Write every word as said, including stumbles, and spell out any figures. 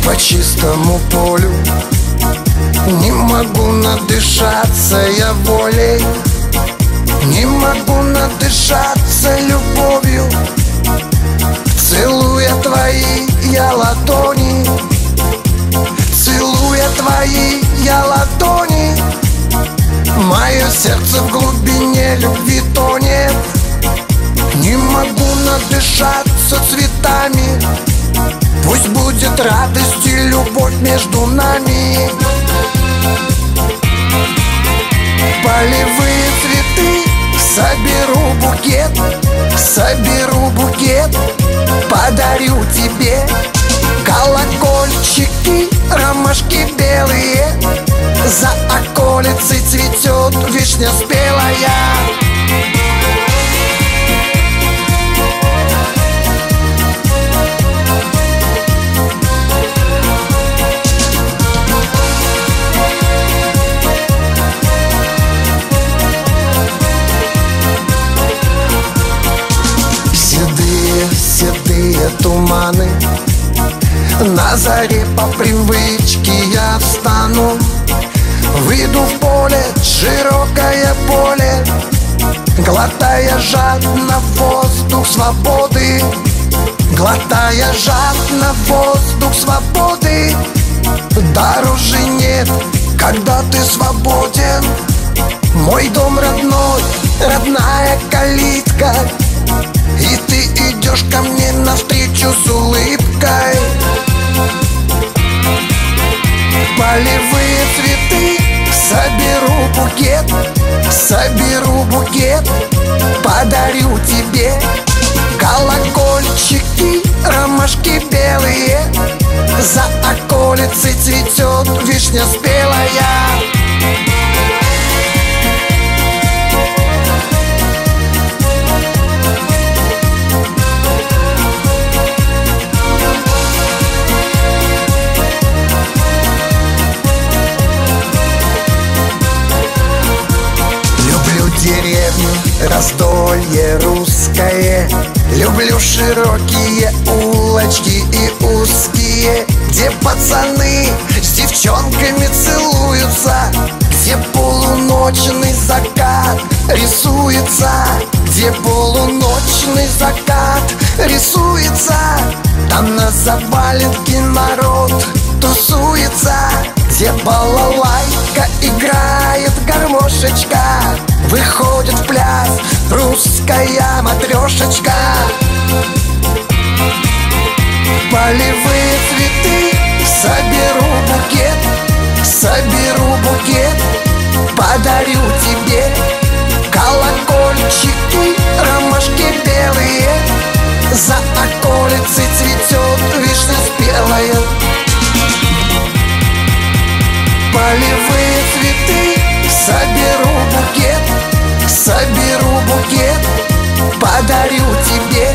по чистому полю. Не могу надышаться я волей, не могу надышаться любовью. Целуя твои я ладони, целуя твои я ладони, мое сердце в глубине любви тонет. Не могу надышаться цветами, пусть будет радость и любовь между нами. Полевые цветы, соберу букет, соберу букет, подарю тебе. Колокольчики, ромашки белые, за околицей цветет вишня спелая. Седые туманы, на заре по привычке я встану, выйду в поле, широкое поле, глотая жадно воздух свободы, глотая жадно воздух свободы. Дороже нет, когда ты свободен. Мой дом родной, родная калитка, и ты идешь ко мне навстречу с улыбкой. Полевые цветы, соберу букет, соберу букет, подарю тебе. Колокольчики, ромашки белые, за околицей цветет вишня спелая. Деревню, раздолье русское, люблю широкие улочки и узкие, где пацаны с девчонками целуются, где полуночный закат рисуется, где полуночный закат рисуется. Там на заваленке народ тусуется, где балалайка играет гармошечка, выходит в пляс русская матрешечка. Полевые цветы, соберу букет, соберу букет, подарю тебе. Колокольчики, ромашки белые, за околицей цветет вишня спелая. Полевые цветы, соберу букет, соберу букет, подарю тебе.